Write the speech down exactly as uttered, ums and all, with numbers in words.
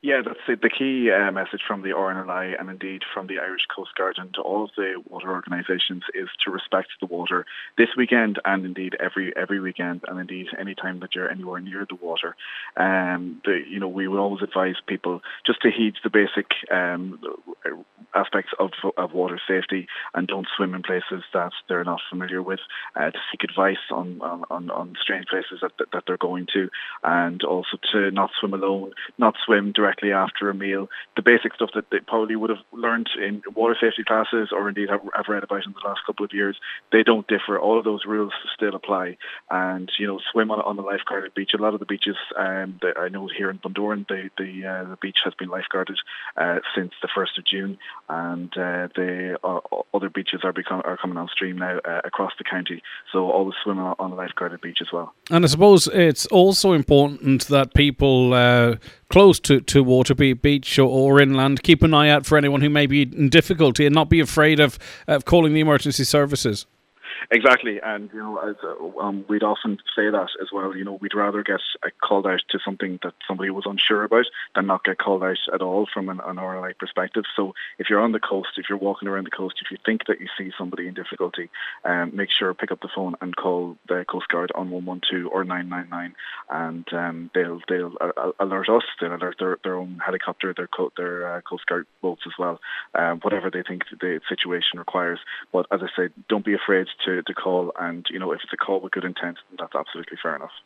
Yeah, that's it. The key uh, message from the R N L I and indeed from the Irish Coast Guard and to all of the water organisations is to respect the water this weekend and indeed every every weekend, and indeed any time that you're anywhere near the water. Um, the, you know, we will always advise people just to heed the basic um, aspects of of water safety and don't swim in places that they're not familiar with. Uh, to seek advice on on, on strange places that that they're going to, and also to not swim alone, not swim directly after a meal. The basic stuff that they probably would have learned in water safety classes or indeed have, have read about in the last couple of years, they don't differ. All of those rules still apply. And, you know, swim on, on the lifeguarded beach. A lot of the beaches, um, the, I know here in Bundoran, the the, uh, the beach has been lifeguarded uh, since the first of June, and uh, the uh, other beaches are become, are coming on stream now uh, across the county. So always swim on, on a lifeguarded beach as well. And I suppose it's also important that people uh, close to, to water, be it beach or, or inland, keep an eye out for anyone who may be in difficulty and not be afraid of, of calling the emergency services. Exactly, and you know, as, uh, um, we'd often say that as well. You know, we'd rather get uh, called out to something that somebody was unsure about than not get called out at all from an, an R L I perspective. So, if you're on the coast, if you're walking around the coast, if you think that you see somebody in difficulty, um, make sure pick up the phone and call the Coast Guard on one one two or nine nine nine, and um, they'll they'll uh, alert us. They'll alert their, their own helicopter, their co- their uh, Coast Guard boats as well, um, whatever they think the situation requires. But as I said, don't be afraid to. to call, and you know, if it's a call with good intent, that's absolutely fair enough.